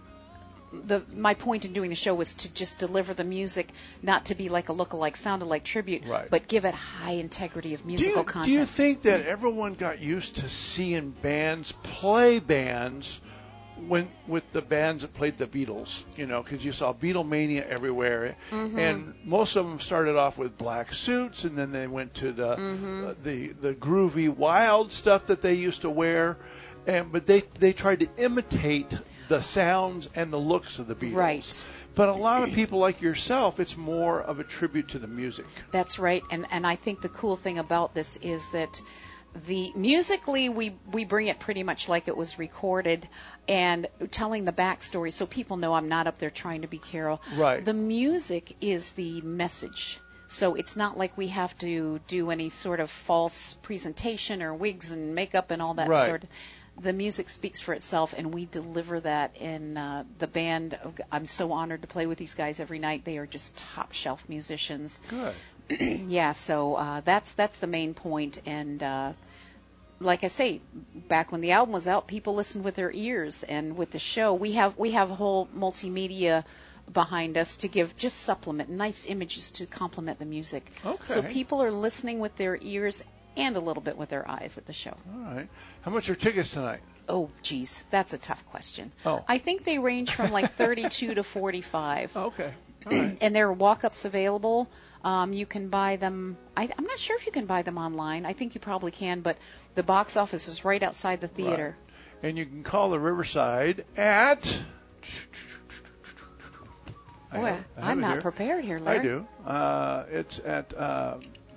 The my point in doing the show was to just deliver the music, not to be like a look-alike, sound-alike tribute, Right. but give it high integrity of Do musical you, content. do you think that everyone got used to seeing bands play bands when with the bands that played the Beatles? You know, because you saw Beatlemania everywhere, Mhm. and most of them started off with black suits, and then they went to the Mhm. uh, the the groovy, wild stuff that they used to wear, and but they they tried to imitate the sounds and the looks of the Beatles. Right. But a lot of people like yourself, it's more of a tribute to the music. That's right, and and I think the cool thing about this is that the musically we we bring it pretty much like it was recorded, and telling the backstory so people know I'm not up there trying to be Carol. Right. The music is the message. So it's not like we have to do any sort of false presentation or wigs and makeup and all that Right. sort of. The music speaks for itself, and we deliver that in uh, the band. I'm so honored to play with these guys every night. They are just top shelf musicians. Good. Yeah, so uh, that's that's the main point. And uh, like I say, back when the album was out, people listened with their ears. And with the show, we have we have a whole multimedia behind us to give just supplement, nice images to complement the music. Okay. So people are listening with their ears and a little bit with their eyes at the show. All right. How much are tickets tonight? Oh, geez, that's a tough question. Oh. I think they range from like thirty-two to forty-five. Okay. All right. And there are walk-ups available. Um, you can buy them. I, I'm not sure if you can buy them online. I think you probably can, but the box office is right outside the theater. And you can call the Riverside at I Boy, have- I have I'm it not here. prepared here, Larry. I do. Uh, it's at. Uh,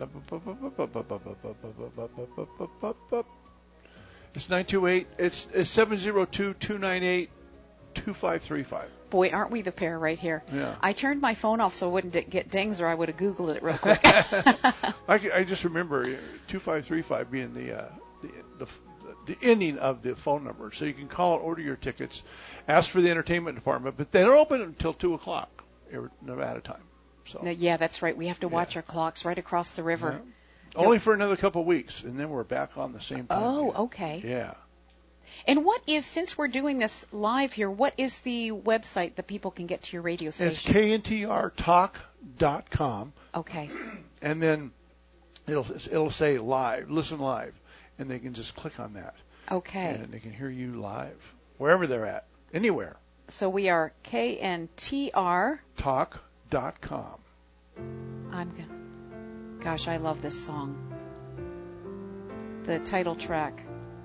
it's nine two eight. It's it's seven zero two two nine eight two five three five. Boy, aren't we the pair right here? Yeah. I turned my phone off so it wouldn't d- get dings, or I would have Googled it real quick. I, c- I just remember two five three five being the, uh, the the the ending of the phone number, so you can call and order your tickets. Ask for the entertainment department, but they don't open until two o'clock every- Nevada time. So No, yeah, that's right. We have to watch Yeah. our clocks right across the river. Yeah. Only for another couple of weeks, and then we're back on the same time. Oh, again. okay. Yeah. And what is, since we're doing this live here, what is the website that people can get to your radio station? It's K N T R talk dot com. Okay. And then it'll it'll say live, listen live, and they can just click on that. Okay. And they can hear you live wherever they're at, anywhere. So we are K N T R talk dot com. I'm gonna. Gosh, I love this song. The title track.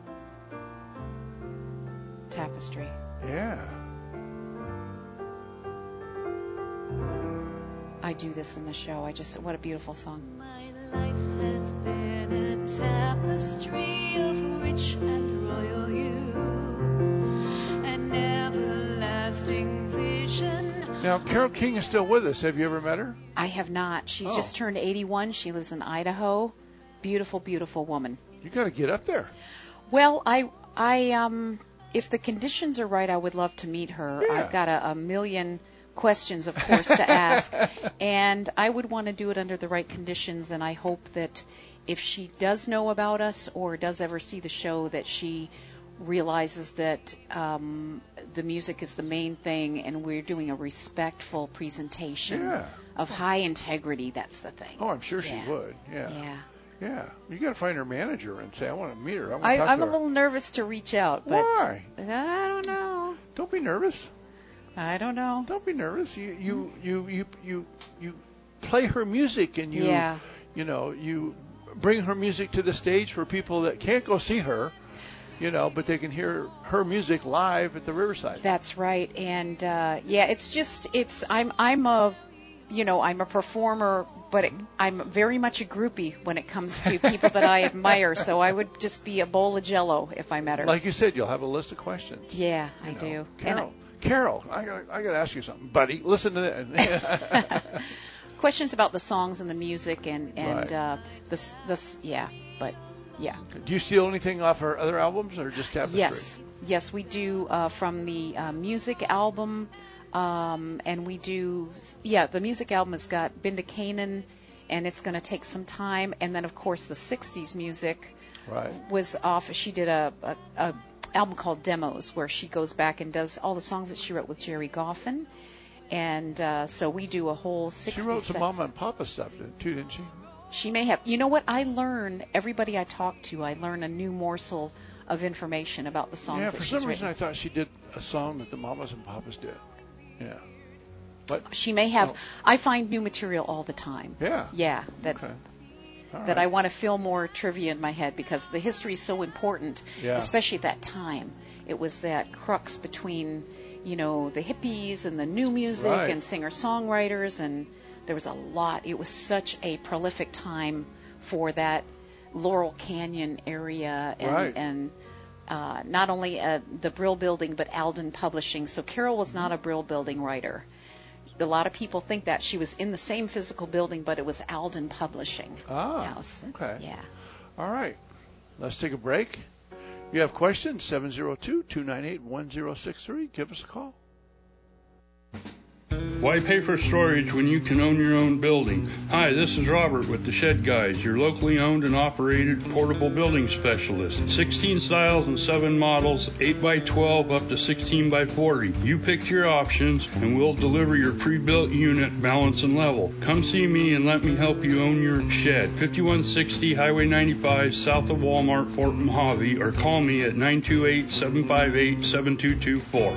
Tapestry. Yeah. I do this in the show. I just, what a beautiful song. My life has been a tapestry of rich and royal hue, an everlasting vision. Now, Carole King is still with us. Have you ever met her? I have not. She's Oh. just turned eighty-one. She lives in Idaho. Beautiful, beautiful woman. You got to get up there. Well, I, I, um, if the conditions are right, I would love to meet her. Yeah. I've got a, a million questions, of course, to ask, and I would want to do it under the right conditions. And I hope that if she does know about us or does ever see the show, that she realizes that um, the music is the main thing, and we're doing a respectful presentation Yeah. of high integrity. That's the thing. Oh, I'm sure she Yeah. would. Yeah. Yeah. Yeah. You got to find her manager and say, I want to meet her. I want to I, talk I'm to a her. little nervous to reach out, but Why? I don't know. Don't be nervous. I don't know. Don't be nervous. You you you you you, you play her music, and you Yeah. you know you bring her music to the stage for people that can't go see her, you know, but they can hear her music live at the Riverside. That's right. And uh, yeah, it's just it's I'm I'm a you know I'm a performer, but it, I'm very much a groupie when it comes to people that I admire. So I would just be a bowl of Jello if I met her. Like you said, you'll have a list of questions. Yeah, I You know, do. Carol, And Carol, I got I got to ask you something, buddy. Listen to that. questions about the songs and the music and and Right. uh, this this yeah, but yeah. Do you steal anything off her other albums, or just Tapestry? Yes, yes, we do uh, from the uh, music album, um, and we do yeah. The music album has got Been to Canaan, and it's going to take some time, and then of course the sixties music Right. was off. She did a, a, a album called Demos, where she goes back and does all the songs that she wrote with Jerry Goffin, and uh, so we do a whole She sixties. wrote some Mama and Papa stuff too, didn't she? She may have. You know what? I learn, everybody I talk to, I learn a new morsel of information about the songs Yeah, that for she's some reason I written. thought she did a song that the Mamas and Papas did. Yeah. But She may have. Oh. I find new material all the time. Yeah. Yeah, that Okay. All that right. I want to fill more trivia in my head, because the history is so important, Yeah. especially at that time. It was that crux between, you know, the hippies and the new music Right. and singer-songwriters, and there was a lot. It was such a prolific time for that Laurel Canyon area, and, Right. and uh, not only uh, the Brill Building, but Alden Publishing. So Carol was not a Brill Building writer. A lot of people think that she was in the same physical building, but it was Alden Publishing Ah, House. okay. Yeah. All right. Let's take a break. If you have questions, seven zero two, two nine eight, one zero six three. Give us a call. Why pay for storage when you can own your own building? Hi, this is Robert with the Shed Guys, your locally owned and operated portable building specialist. sixteen styles and seven models, eight by twelve up to sixteen by forty. You pick your options and we'll deliver your pre-built unit balance and level. Come see me and let me help you own your shed. fifty-one sixty Highway ninety-five south of Walmart, Fort Mojave, or call me at nine two eight, seven five eight, seven two two four.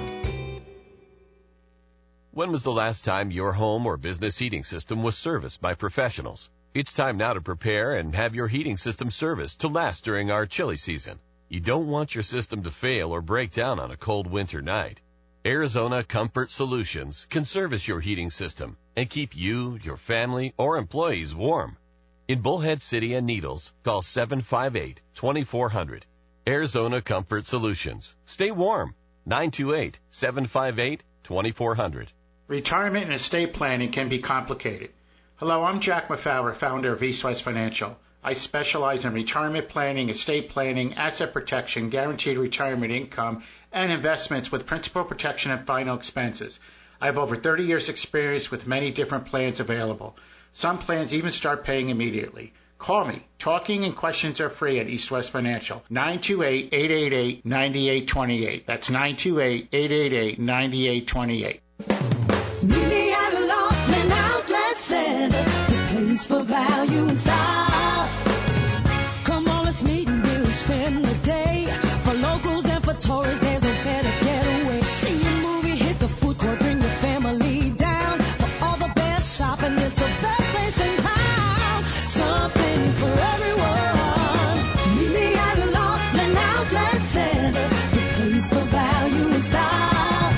When was the last time your home or business heating system was serviced by professionals? It's time now to prepare and have your heating system serviced to last during our chilly season. You don't want your system to fail or break down on a cold winter night. Arizona Comfort Solutions can service your heating system and keep you, your family, or employees warm. In Bullhead City and Needles, call seven five eight, two four zero zero. Arizona Comfort Solutions. Stay warm. nine two eight, seven five eight, two four zero zero. Retirement and estate planning can be complicated. Hello, I'm Jack McFowler, founder of East West Financial. I specialize in retirement planning, estate planning, asset protection, guaranteed retirement income, and investments with principal protection and final expenses. I have over thirty years experience with many different plans available. Some plans even start paying immediately. Call me. Talking and questions are free at East West Financial. nine two eight, eight eight eight, nine eight two eight. That's nine two eight, eight eight eight, nine eight two eight. Meet me at Laughlin Outlet Center, the place for value and style. Come on, let's meet and we'll spend the day. For locals and for tourists, there's no better getaway. See a movie, hit the food court, bring your family down. For all the best shopping, it's the best place in town. Something for everyone. Meet me at Laughlin Outlet Center, the place for value and style.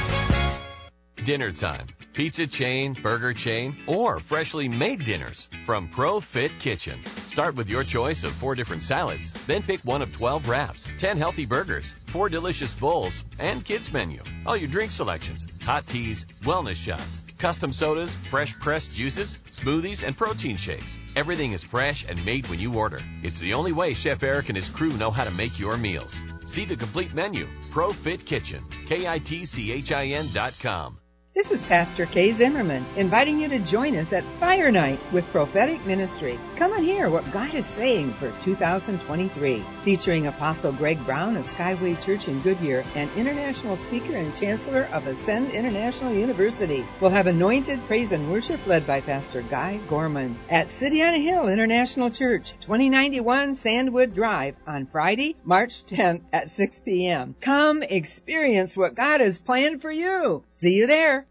Dinner time. Pizza chain, burger chain, or freshly made dinners from ProFit Kitchen. Start with your choice of four different salads, then pick one of twelve wraps, ten healthy burgers, four delicious bowls, and kids menu. All your drink selections, hot teas, wellness shots, custom sodas, fresh pressed juices, smoothies, and protein shakes. Everything is fresh and made when you order. It's the only way Chef Eric and his crew know how to make your meals. See the complete menu. ProFit Kitchen. K I T C H I N dot com. This is Pastor Kay Zimmerman, inviting you to join us at Fire Night with Prophetic Ministry. Come and hear what God is saying for two thousand twenty-three, featuring Apostle Greg Brown of Skyway Church in Goodyear and international speaker and chancellor of Ascend International University. We'll have anointed praise and worship led by Pastor Guy Gorman at City on a Hill International Church, twenty ninety-one Sandwood Drive on Friday, March tenth at six p.m. Come experience what God has planned for you. See you there.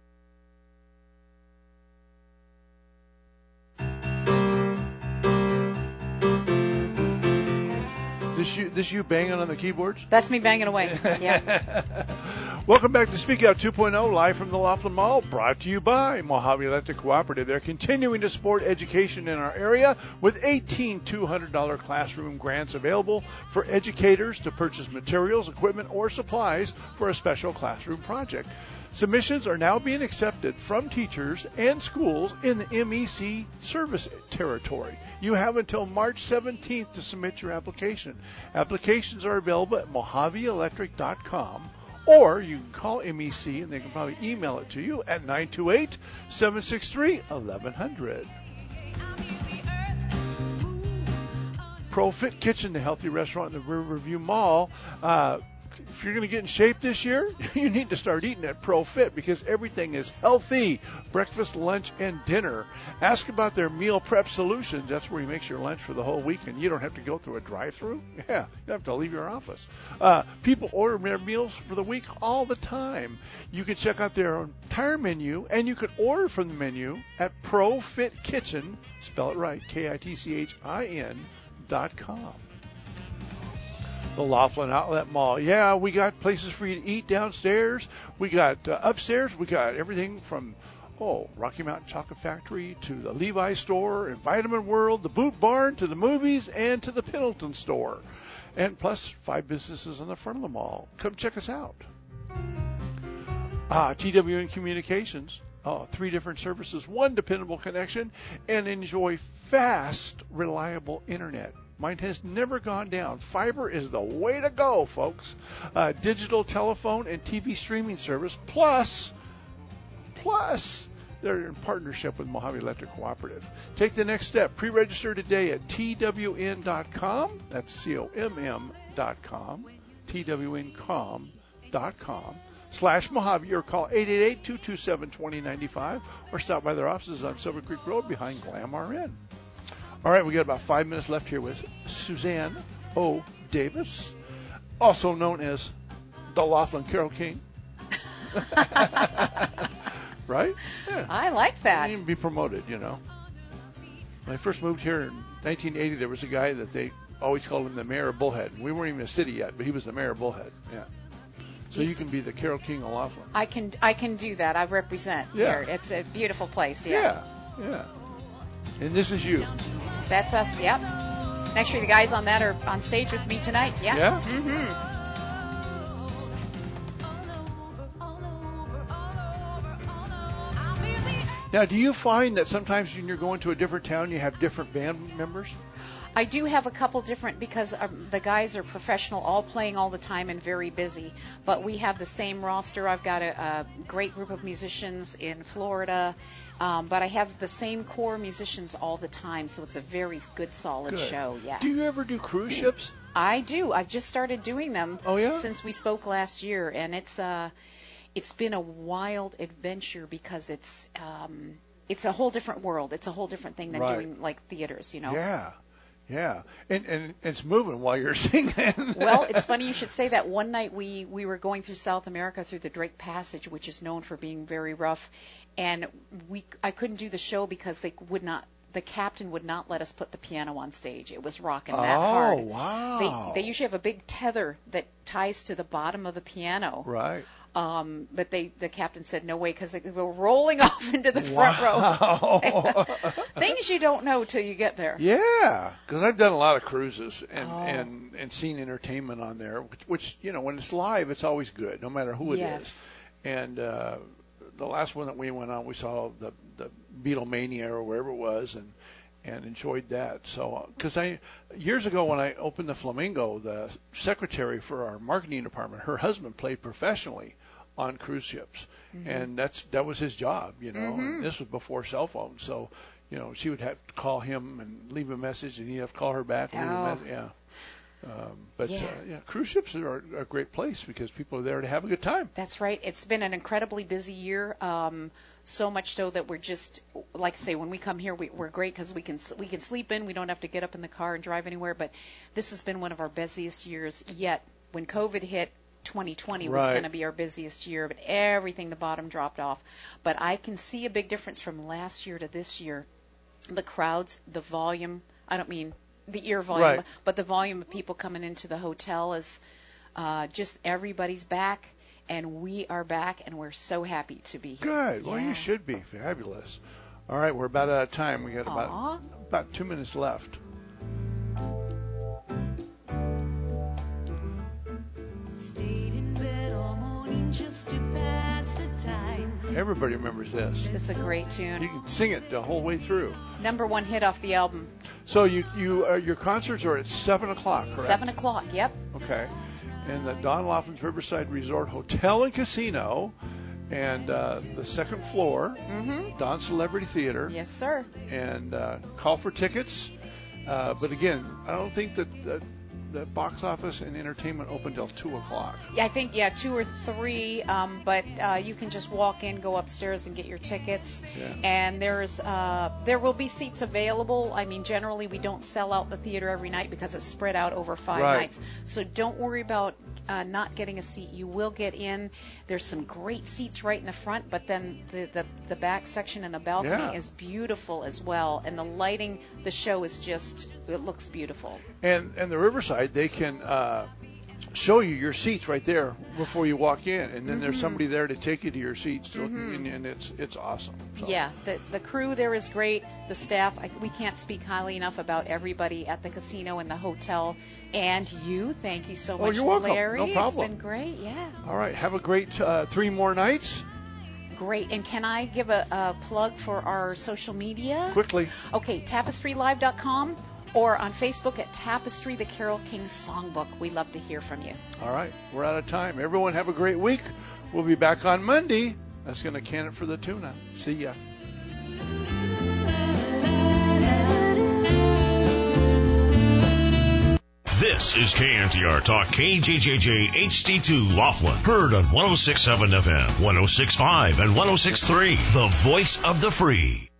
This you, this you banging on the keyboards? That's me banging away. Yeah. Welcome back to Speak Out two point oh, live from the Laughlin Mall, brought to you by Mojave Electric Cooperative. They're continuing to support education in our area with eighteen two hundred dollars classroom grants available for educators to purchase materials, equipment, or supplies for a special classroom project. Submissions are now being accepted from teachers and schools in the M E C service territory. You have until March seventeenth to submit your application. Applications are available at mojave electric dot com, or you can call M E C and they can probably email it to you at nine two eight, seven six three, eleven hundred. ProFit Kitchen, the healthy restaurant in the Riverview Mall. Uh, If you're going to get in shape this year, you need to start eating at ProFit because everything is healthy. Breakfast, lunch, and dinner. Ask about their meal prep solutions. That's where he makes your lunch for the whole week, and you don't have to go through a drive-through. Yeah, you don't have to leave your office. Uh, people order their meals for the week all the time. You can check out their entire menu, and you can order from the menu at ProFit Kitchen, spell it right, K I T C H I N dot com. The Laughlin Outlet Mall. Yeah, we got places for you to eat downstairs. We got uh, upstairs. We got everything from, oh, Rocky Mountain Chocolate Factory to the Levi's store and Vitamin World, the Boot Barn to the movies and to the Pendleton store. And plus five businesses on the front of the mall. Come check us out. Ah, T W N Communications. Oh, three different services, one dependable connection, and enjoy fast, reliable internet. Mine has never gone down. Fiber is the way to go, folks. Uh, digital telephone and T V streaming service, plus, plus, they're in partnership with Mojave Electric Cooperative. Take the next step. Pre-register today at T W N dot com. That's C O M M dot com. T W N com dot com. Slash Mojave, or call eight eight eight, two two seven, two zero nine five, or stop by their offices on Silver Creek Road behind Glam R N. All right, we got about five minutes left here with Suzanne O. Davis, also known as the Laughlin Carol King. Right? Yeah. I like that. You can be promoted, you know. When I first moved here in nineteen eighty, there was a guy that they always called him the mayor of Bullhead. We weren't even a city yet, but he was the mayor of Bullhead. Yeah. So you can be the Carole King of Laughlin. I can I can do that. I represent Yeah. here. It's a beautiful place. Yeah. Yeah, yeah. And this is you. That's us. Yep. Actually, the guys on that are on stage with me tonight. Yeah. Yeah? Mm-hmm. Now, do you find that sometimes when you're going to a different town, you have different band members? I do have a couple different because um, the guys are professional, all playing all the time and very busy. But we have the same roster. I've got a, a great group of musicians in Florida, um, but I have the same core musicians all the time, so it's a very good, solid Good. show. Yeah. Do you ever do cruise ships? I do. I've just started doing them. Oh, yeah? Since we spoke last year, and it's uh, it's been a wild adventure because it's um, it's a whole different world. It's a whole different thing than Right. doing like theaters, you know. Yeah, yeah. And and it's moving while you're singing. Well, it's funny you should say that. One night we, we were going through South America through the Drake Passage, which is known for being very rough, and we I couldn't do the show because they would not. The captain would not let us put the piano on stage. It was rocking that Oh, hard. wow. They they usually have a big tether that ties to the bottom of the piano. Right. Um, but they the captain said no way because they were rolling off into the front row. Things you don't know till you get there. Yeah, because I've done a lot of cruises and, Oh. and, and seen entertainment on there, which, which, you know, when it's live, it's always good, no matter who it is. Yes. And uh, the last one that we went on, we saw the, the Beatlemania or wherever it was, and and enjoyed that. So, because I years ago when I opened the Flamingo, the secretary for our marketing department, her husband played professionally on cruise ships, Mhm. and that's that was his job, you know. Mhm. And this was before cell phones, so you know she would have to call him and leave a message, and he'd have to call her back. And leave Oh. a message. Yeah. Um, but Yeah. Uh, yeah, cruise ships are a great place because people are there to have a good time. That's right. It's been an incredibly busy year. Um, so much so that we're just, like I say, when we come here, we, we're great because we can we can sleep in. We don't have to get up in the car and drive anywhere. But this has been one of our busiest years yet. When COVID hit, twenty twenty was Right. going to be our busiest year, but everything, the bottom dropped off. But I can see a big difference from last year to this year. The crowds, the volume. I don't mean the ear volume, Right. but the volume of people coming into the hotel is uh, just everybody's back. And we are back, and we're so happy to be here. Good. Well, Yeah. you should be. Fabulous. All right, we're about out of time. We got Aw. about about two minutes left. Stayed in bed all morning just to pass the time. Everybody remembers this. It's a great tune. You can sing it the whole way through. Number one hit off the album. So you you uh, your concerts are at seven o'clock, correct? Seven o'clock. Yep. Okay. And the Don Laughlin's Riverside Resort Hotel and Casino, and uh, the second floor, Mm-hmm. Don Celebrity Theater. Yes, sir. And uh, call for tickets. Uh, but again, I don't think that the, the box office and entertainment open till two o'clock. Yeah, I think yeah, two or three. Um, but uh, you can just walk in, go upstairs, and get your tickets. Yeah. And there's uh, there will be seats available. I mean, generally we don't sell out the theater every night because it's spread out over five Right. nights. So don't worry about uh, not getting a seat. You will get in. There's some great seats right in the front, but then the the, the back section and the balcony Yeah. is beautiful as well. And the lighting, the show is just it looks beautiful. And and the Riverside, they can uh, show you your seats right there before you walk in, and then there's Mhm. somebody there to take you to your seats, so- Mhm. and, and it's it's awesome. So. Yeah, the the crew there is great. The staff, I, we can't speak highly enough about everybody at the casino and the hotel. And you, thank you so Oh, much, you're welcome. Larry. No problem. It's been great. Yeah, All right, have a great uh, three more nights. great. And can I give a, a plug for our social media? Quickly. Okay, tapestry live dot com or on Facebook at Tapestry the Carole King Songbook. We love to hear from you. All right, we're out of time. Everyone have a great week. We'll be back on Monday. That's going to can it for the tuna. See ya. This is K N T R Talk K J J J H D two Laughlin. Heard on one oh six point seven F M, one oh six point five, and one oh six point three. The voice of the free.